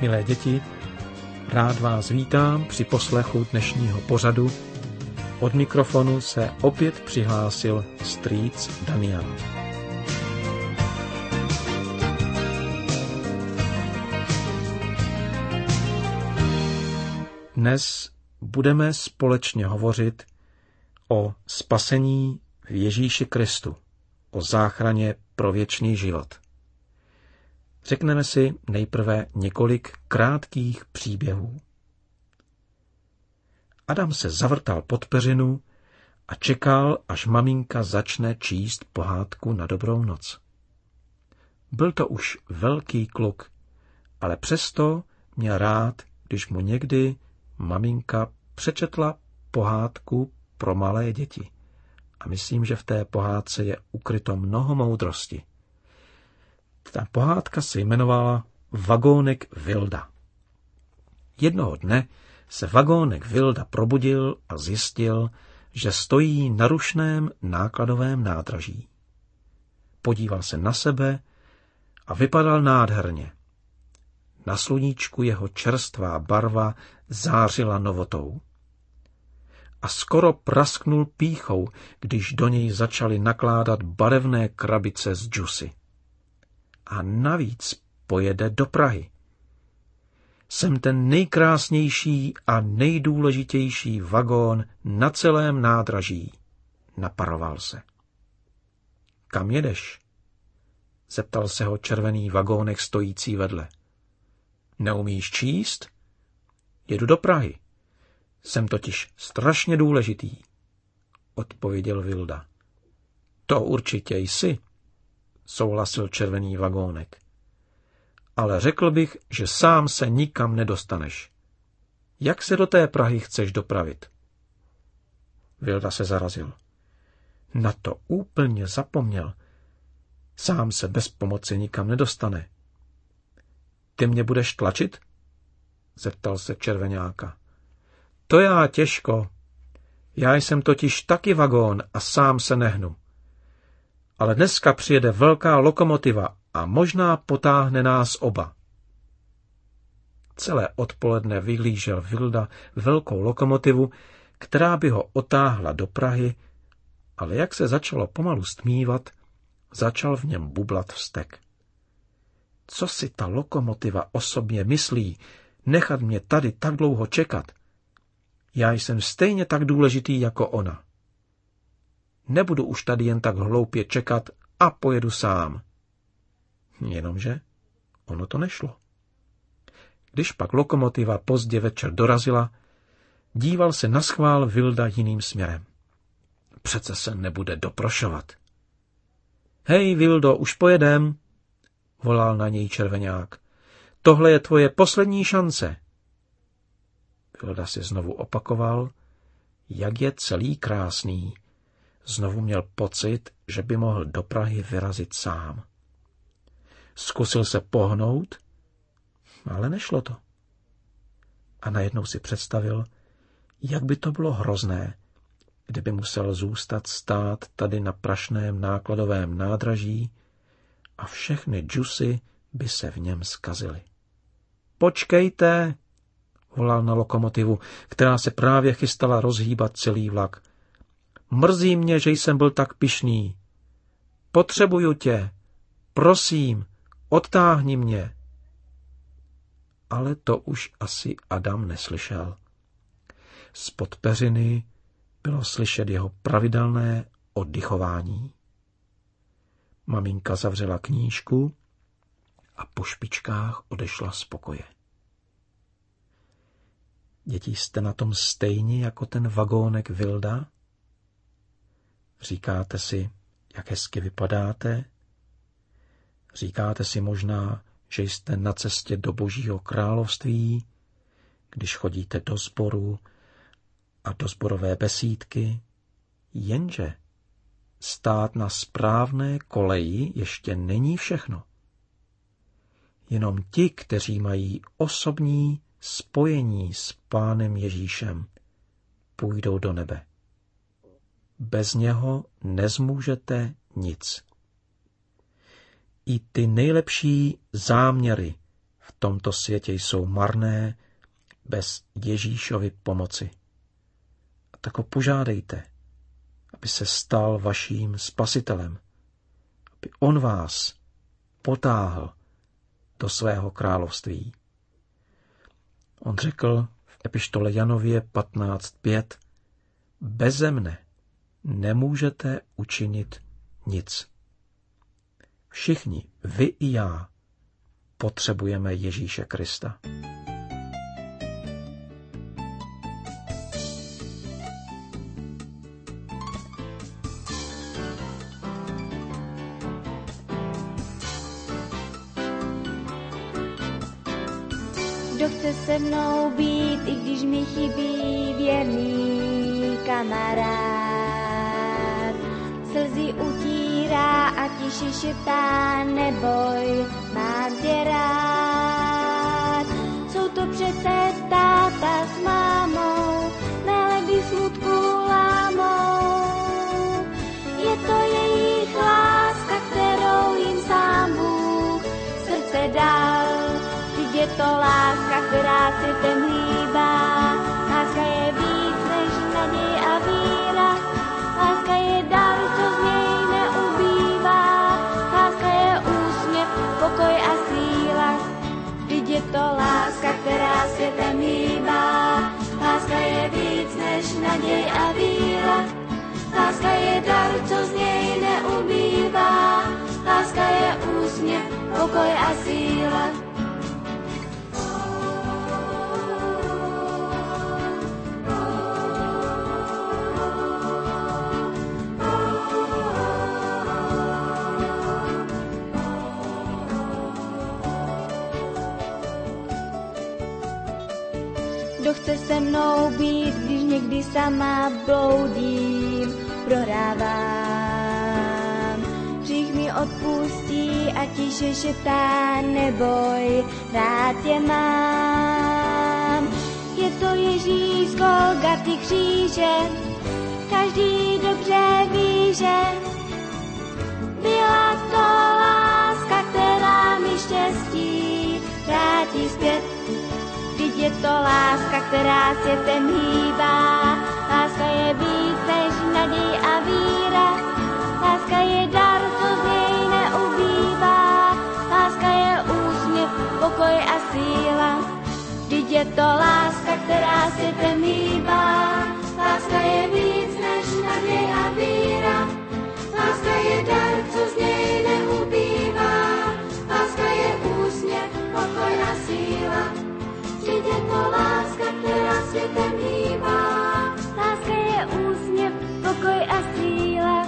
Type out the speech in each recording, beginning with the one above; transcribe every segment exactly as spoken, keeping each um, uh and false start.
Milé děti, rád vás vítám při poslechu dnešního pořadu. Od mikrofonu se opět přihlásil strýc Daniel. Dnes budeme společně hovořit o spasení v Ježíši Kristu, o záchraně pro věčný život. Řekneme si nejprve několik krátkých příběhů. Adam se zavrtal pod peřinu a čekal, až maminka začne číst pohádku na dobrou noc. Byl to už velký kluk, ale přesto měl rád, když mu někdy maminka přečetla pohádku pro malé děti. A myslím, že v té pohádce je ukryto mnoho moudrosti. Ta pohádka se jmenovala Vagónek Vilda. Jednoho dne se vagónek Vilda probudil a zjistil, že stojí na rušném nákladovém nádraží. Podíval se na sebe a vypadal nádherně. Na sluníčku jeho čerstvá barva zářila novotou. A skoro prasknul pýchou, když do něj začaly nakládat barevné krabice z džusy. A navíc pojede do Prahy. Jsem ten nejkrásnější a nejdůležitější vagón na celém nádraží, naparoval se. Kam jedeš? Zeptal se ho červený vagónek stojící vedle. Neumíš číst? Jedu do Prahy. Jsem totiž strašně důležitý, odpověděl Vilda. To určitě jsi, souhlasil červený vagónek. Ale řekl bych, že sám se nikam nedostaneš. Jak se do té Prahy chceš dopravit? Vilda se zarazil. Na to úplně zapomněl. Sám se bez pomoci nikam nedostane. Ty mě budeš tlačit? Zeptal se červeňáka. To já těžko. Já jsem totiž taky vagón a sám se nehnu. Ale dneska přijede velká lokomotiva a možná potáhne nás oba. Celé odpoledne vyhlížel Vilda velkou lokomotivu, která by ho otáhla do Prahy, ale jak se začalo pomalu stmívat, začal v něm bublat vztek. Co si ta lokomotiva o sobě myslí, nechat mě tady tak dlouho čekat? Já jsem stejně tak důležitý jako ona. Nebudu už tady jen tak hloupě čekat a pojedu sám. Jenomže ono to nešlo. Když pak lokomotiva pozdě večer dorazila, díval se naschvál Vilda jiným směrem. Přece se nebude doprošovat. Hej, Vildo, už pojedem, volal na něj červeňák. Tohle je tvoje poslední šance. Vilda si znovu opakoval, jak je celý krásný. Znovu měl pocit, že by mohl do Prahy vyrazit sám. Zkusil se pohnout, ale nešlo to. A najednou si představil, jak by to bylo hrozné, kdyby musel zůstat stát tady na prašném nákladovém nádraží a všechny džusy by se v něm zkazily. Počkejte, volal na lokomotivu, která se právě chystala rozhýbat celý vlak. Mrzí mě, že jsem byl tak pyšný. Potřebuju tě. Prosím, odtáhni mě. Ale to už asi Adam neslyšel. Spod peřiny bylo slyšet jeho pravidelné oddychování. Maminka zavřela knížku a po špičkách odešla z pokoje. Děti, jste na tom stejně jako ten vagónek Vilda? Říkáte si, jak hezky vypadáte? Říkáte si možná, že jste na cestě do Božího království, když chodíte do sboru a do sborové besídky? Jenže stát na správné koleji ještě není všechno. Jenom ti, kteří mají osobní spojení s Pánem Ježíšem, půjdou do nebe. Bez něho nezmůžete nic. I ty nejlepší záměry v tomto světě jsou marné bez Ježíšovy pomoci. A tak ho požádejte, aby se stal vaším spasitelem, aby on vás potáhl do svého království. On řekl v epištole Janově patnáct pět, beze mne nemůžete učinit nic. Všichni, vy i já, potřebujeme Ježíše Krista. Kdo chce se mnou být, i když mi chybí věrný kamarád. Slzy utírá a tiše šeptá, neboj, mám tě rád. Jsou to přece táta s mámou, nálady smutku lámou. Je to jejich láska, kterou jim sám Bůh srdce dal. Je to láska, která světem hýbá. Láska je víc než naděje a víra. Láska je dar, co z něj neubývá. Láska je úsměv, pokoj a síla. Vždyť je to láska, která světem hýbá. Láska je víc než naděje a víra. Láska je dar, co z něj neubývá. Láska je úsměv, pokoj a síla. Kdo chce se mnou být, když někdy sama bloudím, prohrávám. Hřích mi odpustí a tiše šeptá, neboj, rád tě mám. Je to Ježíš z Golgaty kříže, každý dobře ví, že byla to láska, která mi štěstí vrátí zpět. Vždyť je to láska, která světem hýbá. Láska je víc než naděje a víra. Láska je dar, co z něj neubývá. Láska je úsměv, pokoj a síla. Vždyť je to láska, která světem hýbá. Láska je víc než naděje a víra. Láska je dar, co z něj neubývá. Láska je úsměv, pokoj a síla. Vždyť je to láska, která světem hýbá. Láska je úsměv, pokoj a síla.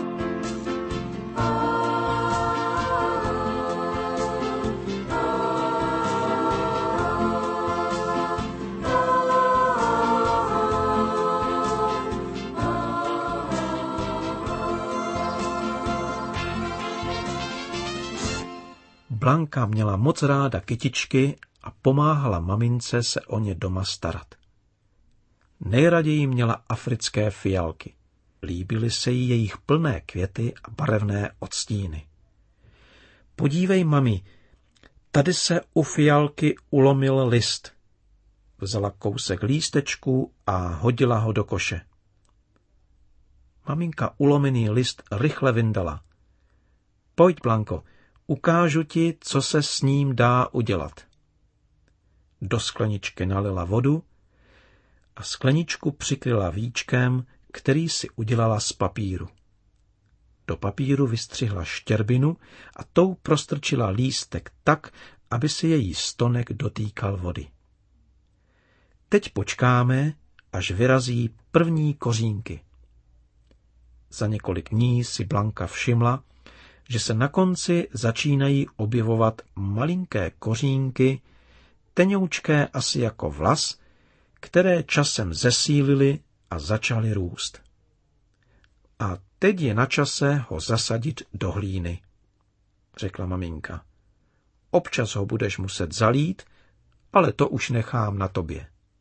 Blanka měla moc ráda kytičky a pomáhala mamince se o ně doma starat. Nejraději měla africké fialky. Líbily se jí jejich plné květy a barevné odstíny. Podívej, mami, tady se u fialky ulomil list. Vzala kousek lístečku a hodila ho do koše. Maminka ulomený list rychle vyndala. Pojď, Blanko, ukážu ti, co se s ním dá udělat. Do skleničky nalila vodu a skleničku přikryla víčkem, který si udělala z papíru. Do papíru vystřihla štěrbinu a tou prostrčila lístek tak, aby se její stonek dotýkal vody. Teď počkáme, až vyrazí první kořínky. Za několik dní si Blanka všimla, že se na konci začínají objevovat malinké kořínky, tenoučké asi jako vlas, které časem zesílily a začaly růst. A teď je na čase ho zasadit do hlíny, řekla maminka. Občas ho budeš muset zalít, ale to už nechám na tobě.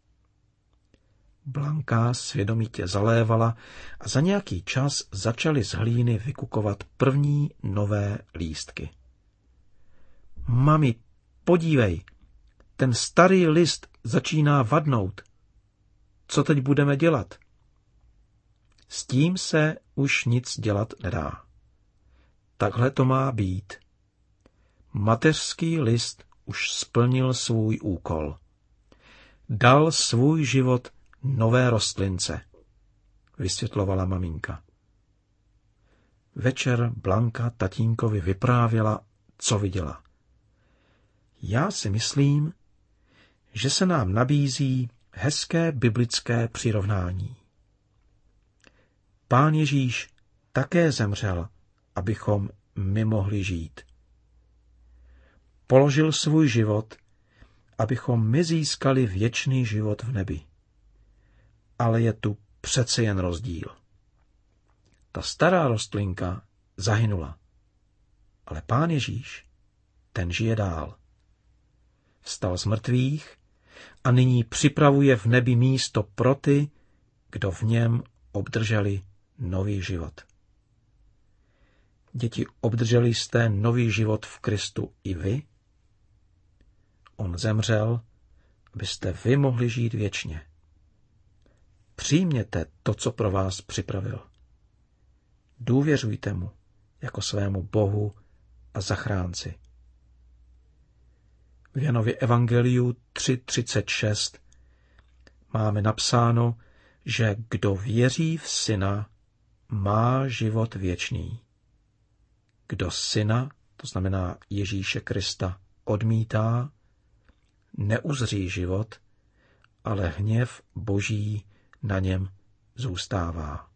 Blanka svědomitě zalévala a za nějaký čas začaly z hlíny vykukovat první nové lístky. Mami, podívej, ten starý list začíná vadnout. Co teď budeme dělat? S tím se už nic dělat nedá. Takhle to má být. Mateřský list už splnil svůj úkol. Dal svůj život nové rostlince, vysvětlovala maminka. Večer Blanka tatínkovi vyprávěla, co viděla. Já si myslím, že se nám nabízí hezké biblické přirovnání. Pán Ježíš také zemřel, abychom my mohli žít. Položil svůj život, abychom my získali věčný život v nebi. Ale je tu přece jen rozdíl. Ta stará rostlinka zahynula, ale Pán Ježíš, ten žije dál. Vstal z mrtvých a nyní připravuje v nebi místo pro ty, kdo v něm obdrželi nový život. Děti, obdrželi jste nový život v Kristu i vy? On zemřel, abyste vy mohli žít věčně. Přijměte to, co pro vás připravil. Důvěřujte mu jako svému Bohu a zachránci. V Janově evangeliu tři třicet šest máme napsáno, že kdo věří v Syna, má život věčný. Kdo Syna, to znamená Ježíše Krista, odmítá, neuzří život, ale hněv Boží na něm zůstává.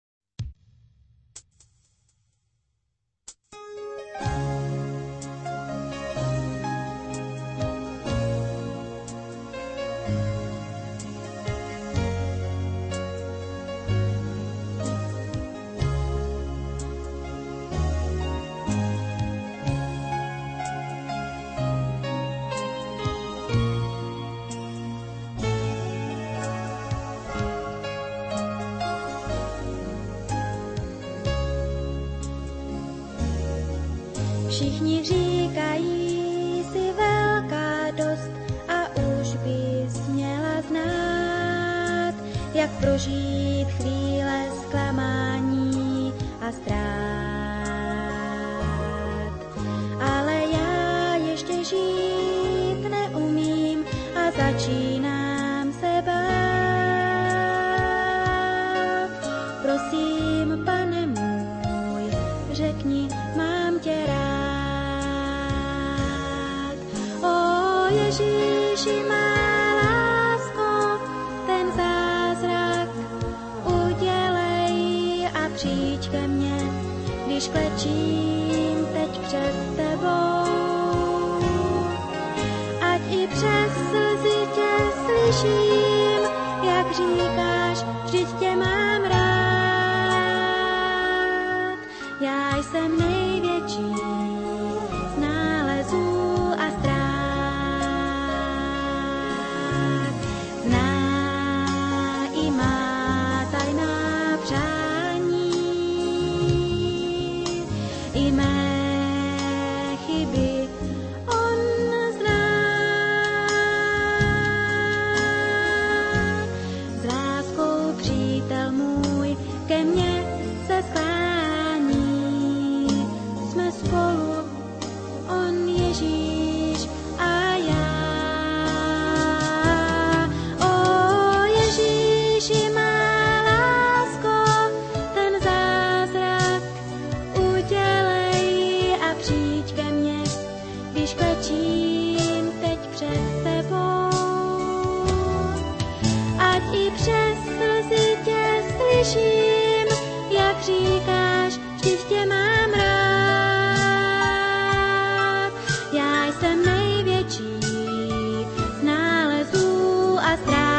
Všichni říkají si velká dost a už bys měla znát, jak prožít chvíle zklamání a ztrát. Ale já ještě žít neumím a začínám se bát. Prosím, Pane můj, řekni, mám tě rád. Ježíši, má lásko, ten zázrak udělej a přijď ke mně, když klečím teď před tebou. Ať i přes slzy tě slyším, jak říkáš, vždyť tě mám rád. Já jsem největší z nálezů a ztrát. Slyším, jak říkáš, vždyť tě mám rád. Já jsem největší z nálezů a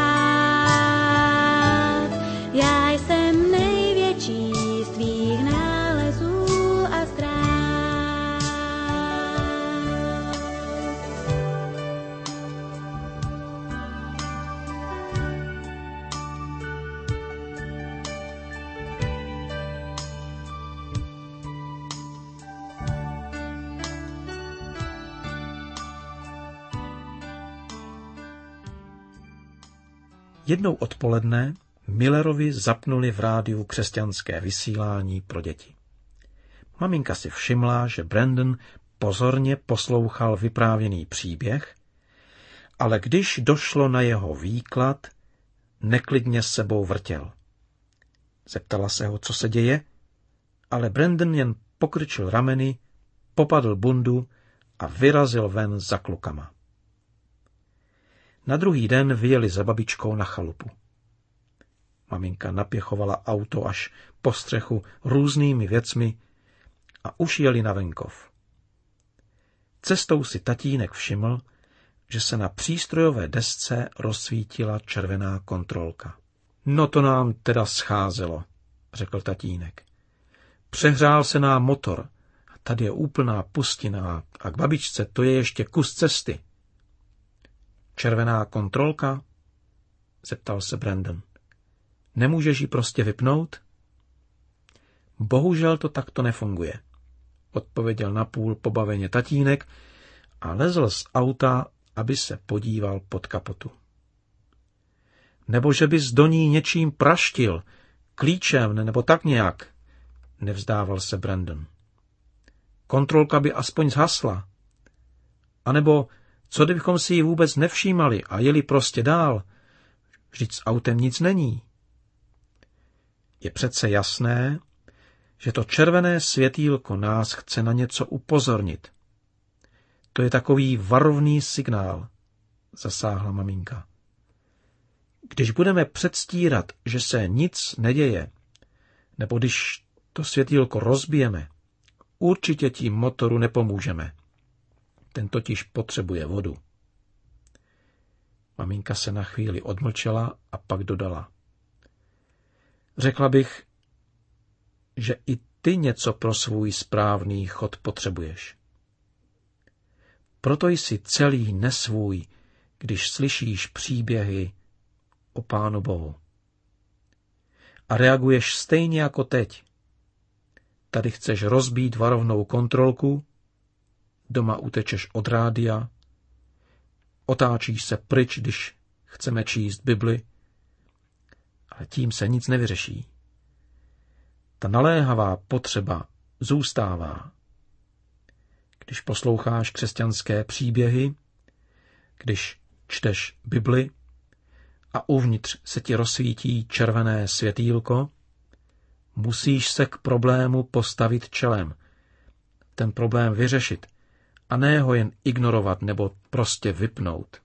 ztrát. Já jsem největší z tvých nálezů a ztrát. Jednou odpoledne Millerovi zapnuli v rádiu křesťanské vysílání pro děti. Maminka si všimla, že Brandon pozorně poslouchal vyprávěný příběh, ale když došlo na jeho výklad, neklidně s sebou vrtěl. Zeptala se ho, co se děje, ale Brandon jen pokrčil rameny, popadl bundu a vyrazil ven za klukama. Na druhý den vyjeli za babičkou na chalupu. Maminka napěchovala auto až po střechu různými věcmi a už jeli na venkov. Cestou si tatínek všiml, že se na přístrojové desce rozsvítila červená kontrolka. No to nám teda scházelo, řekl tatínek. Přehrál se nám motor. Tady je úplná pustina a k babičce to je ještě kus cesty. Červená kontrolka? Zeptal se Brandon. Nemůžeš ji prostě vypnout? Bohužel to takto nefunguje, odpověděl napůl pobaveně tatínek a lezl z auta, aby se podíval pod kapotu. Nebo že bys do ní něčím praštil, klíčem nebo tak nějak, nevzdával se Brandon. Kontrolka by aspoň zhasla. A nebo co kdybychom si ji vůbec nevšímali a jeli prostě dál? Vždyť s autem nic není. Je přece jasné, že to červené světýlko nás chce na něco upozornit. To je takový varovný signál, zasáhla maminka. Když budeme předstírat, že se nic neděje, nebo když to světýlko rozbijeme, určitě tím motoru nepomůžeme. Ten totiž potřebuje vodu. Maminka se na chvíli odmlčela a pak dodala. Řekla bych, že i ty něco pro svůj správný chod potřebuješ. Proto jsi celý nesvůj, když slyšíš příběhy o Pánu Bohu. A reaguješ stejně jako teď. Tady chceš rozbít varovnou kontrolku, doma utečeš od rádia, otáčíš se pryč, když chceme číst Bibli, ale tím se nic nevyřeší. Ta naléhavá potřeba zůstává. Když posloucháš křesťanské příběhy, když čteš Bibli a uvnitř se ti rozsvítí červené světýlko, musíš se k problému postavit čelem, ten problém vyřešit a ne ho jen ignorovat nebo prostě vypnout.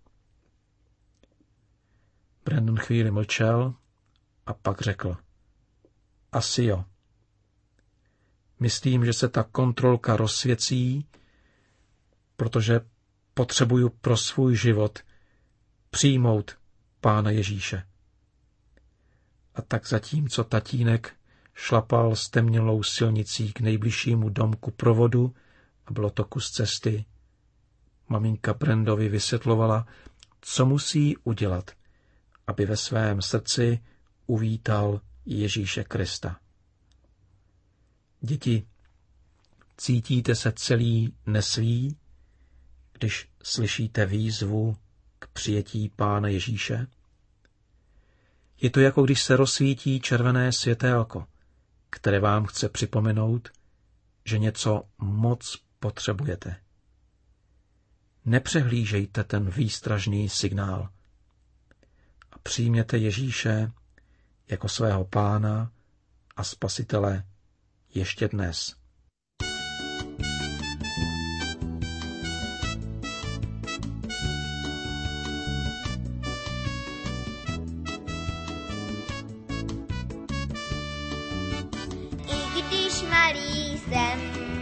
Brandon chvíli mlčel a pak řekl. Asi jo. Myslím, že se ta kontrolka rozsvěcí, protože potřebuju pro svůj život přijmout Pána Ježíše. A tak zatímco tatínek šlapal stemnělou silnicí k nejbližšímu domku provodu a bylo to kus cesty, maminka Brandovi vysvětlovala, co musí udělat, aby ve svém srdci uvítal Ježíše Krista. Děti, cítíte se celý nesví, když slyšíte výzvu k přijetí Pána Ježíše? Je to jako když se rozsvítí červené světélko, které vám chce připomenout, že něco moc potřebujete. Nepřehlížejte ten výstražný signál a přijměte Ježíše jako svého Pána a Spasitele ještě dnes. I když malý jsem,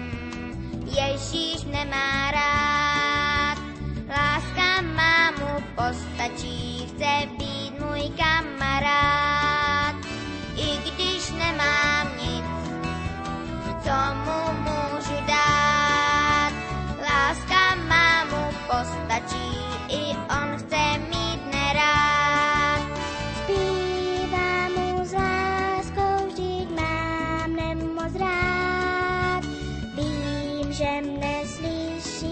Ježíš nemá rád, láska má mu postačí, chce být můj kamarád. I když nemám nic, co mu můžu dát, láska má mu postačí, i on chce mít nerád. Zpívám mu s láskou, vždyť mám nemoc rád, vím, že mne slyší.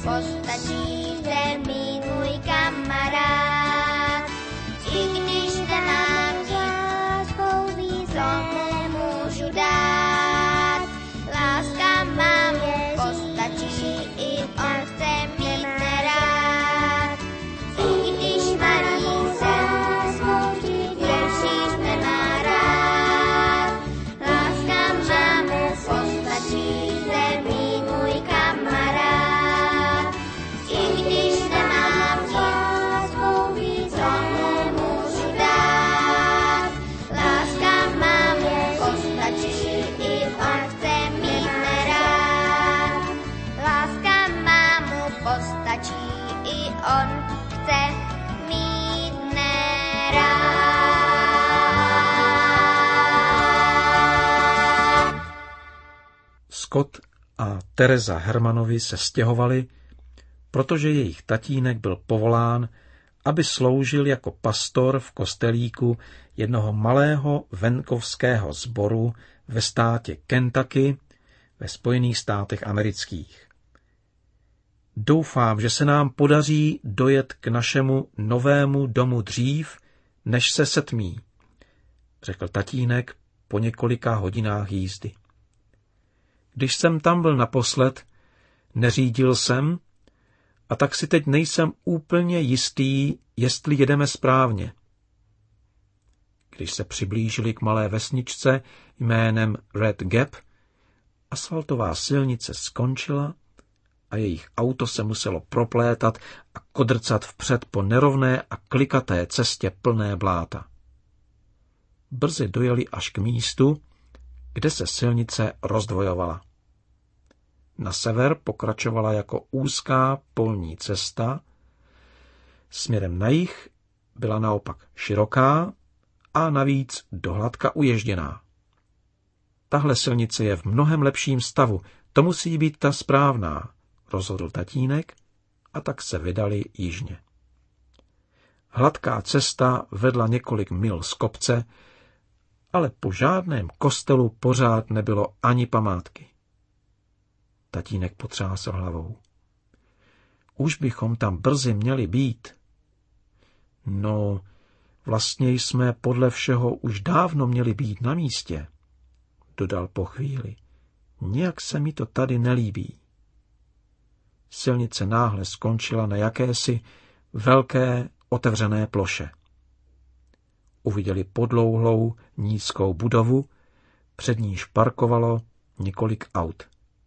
postačí zde mít můj kamarád. I když nemám láskou víc, co mu můžu dát. Láska mám, postačí, i on chce mít nerád. I když malý jsem, Ježíš nemá rád. Láska mám, postačí zde mít můj kamarád. I když nemám láskou víc, co mu můžu dát. Láska mám, postačí, i on chce mít nerád. Láska mám, postačí, i on chce mít nerád. Scott a Teresa Hermanovi se stěhovali, protože jejich tatínek byl povolán, aby sloužil jako pastor v kostelíku jednoho malého venkovského sboru ve státě Kentucky ve Spojených státech amerických. Doufám, že se nám podaří dojet k našemu novému domu dřív, než se setmí, řekl tatínek po několika hodinách jízdy. Když jsem tam byl naposled, neřídil jsem, a tak si teď nejsem úplně jistý, jestli jedeme správně. Když se přiblížili k malé vesničce jménem Red Gap, asfaltová silnice skončila a jejich auto se muselo proplétat a kodrcat vpřed po nerovné a klikaté cestě plné bláta. Brzy dojeli až k místu, kde se silnice rozdvojovala. Na sever pokračovala jako úzká polní cesta, směrem na jih byla naopak široká a navíc dohladka uježděná. Tahle silnice je v mnohem lepším stavu, to musí být ta správná, rozhodl tatínek, a tak se vydali jižně. Hladká cesta vedla několik mil z kopce, ale po žádném kostelu pořád nebylo ani památky. Tatínek potřásl hlavou. Už bychom tam brzy měli být. No, vlastně jsme podle všeho už dávno měli být na místě, dodal po chvíli. Nějak se mi to tady nelíbí. Silnice náhle skončila na jakési velké otevřené ploše. Uviděli podlouhlou nízkou budovu, před níž parkovalo několik aut.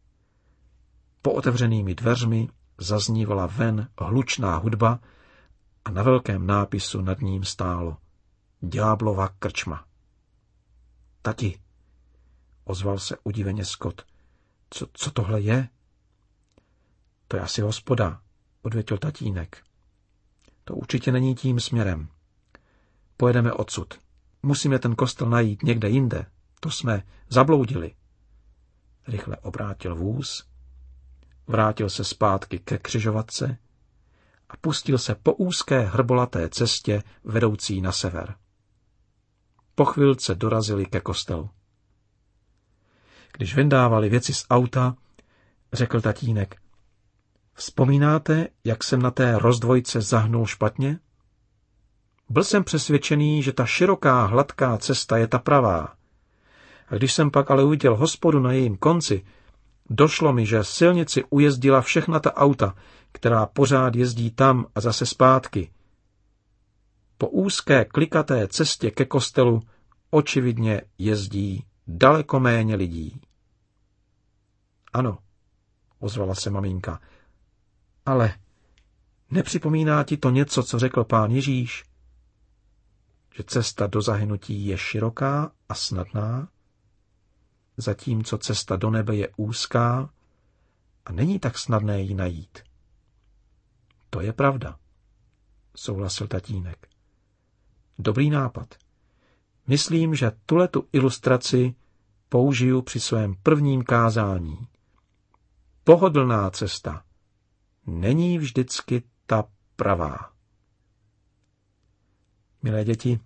Po otevřenými dveřmi zaznívala ven hlučná hudba a na velkém nápisu nad ním stálo Ďáblova krčma. Tati, ozval se udiveně Scott. Co, co tohle je? To je asi hospoda, odvětil tatínek. To určitě není tím směrem. Pojedeme odsud. Musíme ten kostel najít někde jinde. To jsme zabloudili. Rychle obrátil vůz, vrátil se zpátky ke křižovatce a pustil se po úzké hrbolaté cestě vedoucí na sever. Po chvilce dorazili ke kostelu. Když vyndávali věci z auta, řekl tatínek: Vzpomínáte, jak jsem na té rozdvojce zahnul špatně? Byl jsem přesvědčený, že ta široká, hladká cesta je ta pravá. A když jsem pak ale uviděl hospodu na jejím konci, došlo mi, že silnici ujezdila všechna ta auta, která pořád jezdí tam a zase zpátky. Po úzké, klikaté cestě ke kostelu očividně jezdí daleko méně lidí. Ano, ozvala se maminka, ale nepřipomíná ti to něco, co řekl pán Ježíš? Že cesta do zahynutí je široká a snadná, zatímco cesta do nebe je úzká a není tak snadné ji najít. To je pravda, souhlasil tatínek. Dobrý nápad. Myslím, že tuhletu ilustraci použiju při svém prvním kázání. Pohodlná cesta není vždycky ta pravá. Milé děti,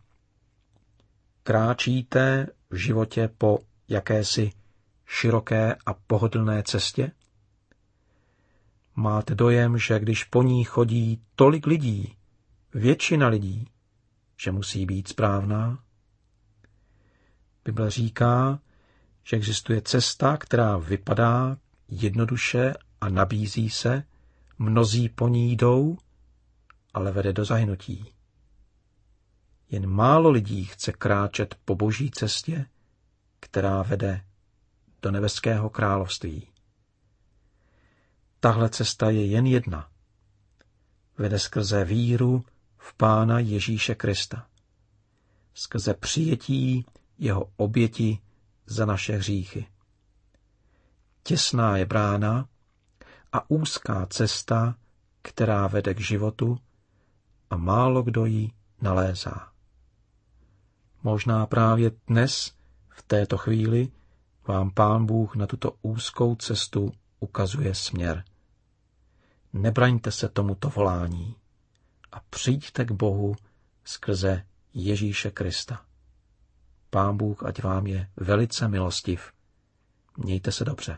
kráčíte v životě po jakési široké a pohodlné cestě? Máte dojem, že když po ní chodí tolik lidí, většina lidí, že musí být správná? Bible říká, že existuje cesta, která vypadá jednoduše a nabízí se, mnozí po ní jdou, ale vede do zahynutí. Jen málo lidí chce kráčet po boží cestě, která vede do nebeského království. Tahle cesta je jen jedna. Vede skrze víru v Pána Ježíše Krista. Skrze přijetí jeho oběti za naše hříchy. Těsná je brána a úzká cesta, která vede k životu a málo kdo ji nalézá. Možná právě dnes, v této chvíli, vám Pán Bůh na tuto úzkou cestu ukazuje směr. Nebraňte se tomuto volání a přijďte k Bohu skrze Ježíše Krista. Pán Bůh ať vám je velice milostiv. Mějte se dobře.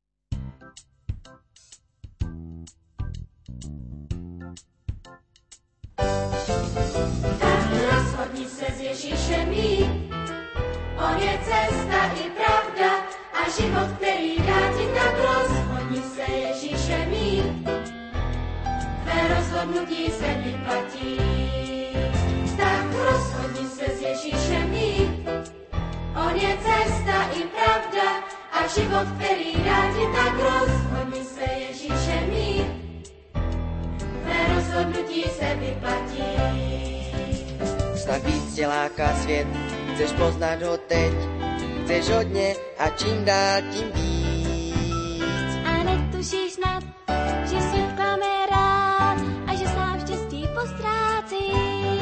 Tak rozhodni se s Ježíšem jít. On je cesta i pravda a život, který dá ti, tak rozhodni se Ježíšem jít. Tvé rozhodnutí se vyplatí. Tak rozhodni se s Ježíšem jít. On je cesta i pravda a život, který dá ti, tak rozhodni se Ježíšem jít. Tvé rozhodnutí se vyplatí. Snad víc tě láká svět, chceš poznat ho teď, chceš hodně a čím dál tím víc. A netušíš snad, že svět klame rád a že sám štěstí postrácíš.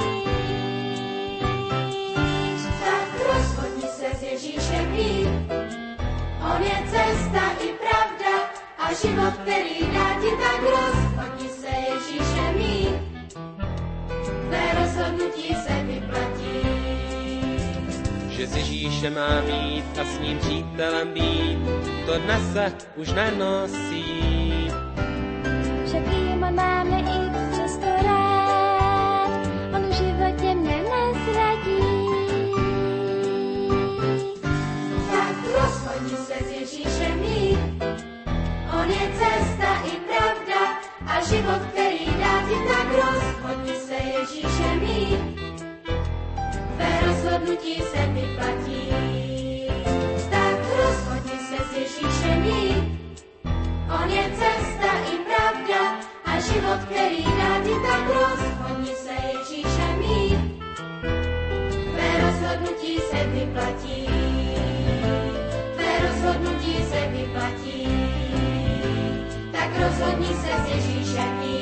Tak rozhodni se s Ježíšem jít. On je cesta i pravda a život, který dá ti, tak rozhodni se Ježíšem jít. Tvé rozhodnutí se vyplatí. Že s Ježíšem mám jít a s ním přítelem být, to dnes se už nenosí. Však jim on máme i přesto rád, on v životě mě nezradí. Tak rozhodni se s Ježíšem jít. On je cesta i pravda a život, který dá ti, tak rozhodni se Ježíšem jít. Tvé rozhodnutí se vyplatí. Tak rozhodni se s Ježíšem jít. On je cesta i pravda a život, který dá ti, tak rozhodni se Ježíšem jít. Tvé rozhodnutí se vyplatí. Tvé rozhodnutí se vyplatí. Tak rozhodni se s Ježíšem jít.